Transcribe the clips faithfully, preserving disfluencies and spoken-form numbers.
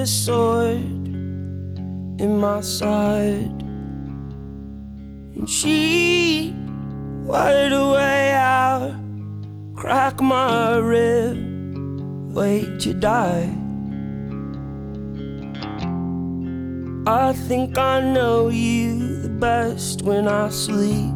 sword in my side, and she wired a way out, crack my rib, wait to die. I think I know you the best when I sleep.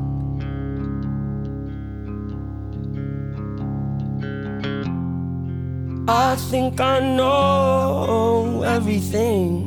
I think I know everything.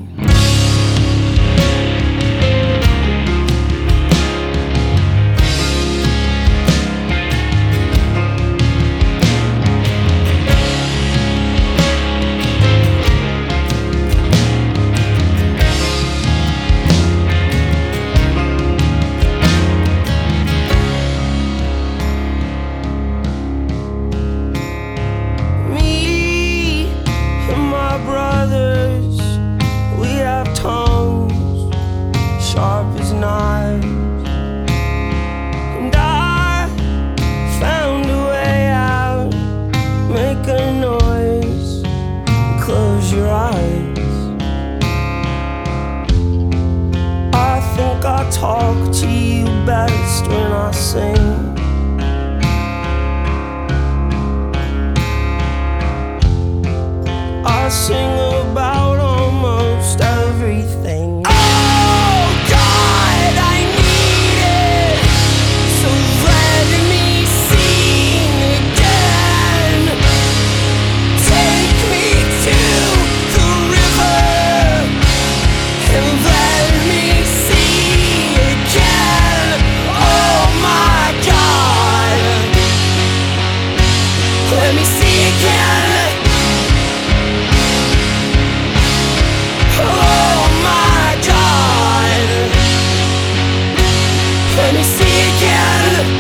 Sharp as knives, and I found a way out. Make a noise, close your eyes. I think I talk to you best when I sing. I sing about almost everything. Let me see again. Oh my God. Let me see again.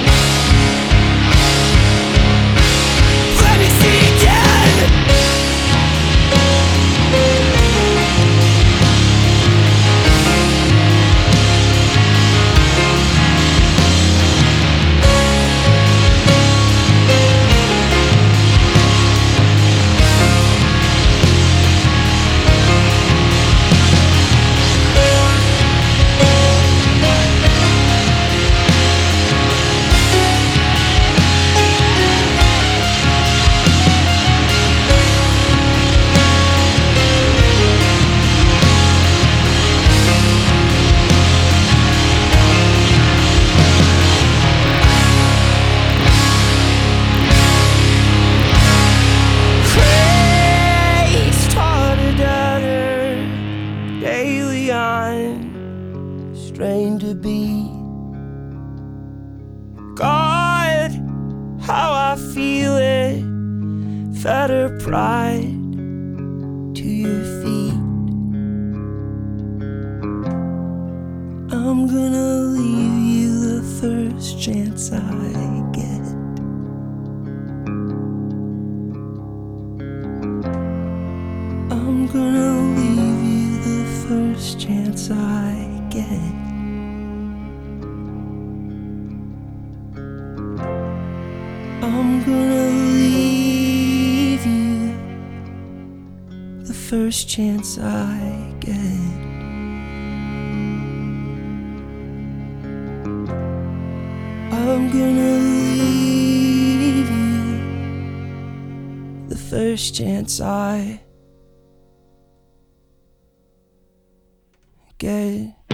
Let me see again. Strained to be. God, how I feel it. Fed her pride to your feet. I'm gonna leave you the first chance I get. I'm gonna leave you the first chance I get. I'm gonna leave you the first chance I get. I'm gonna leave you the first chance I get.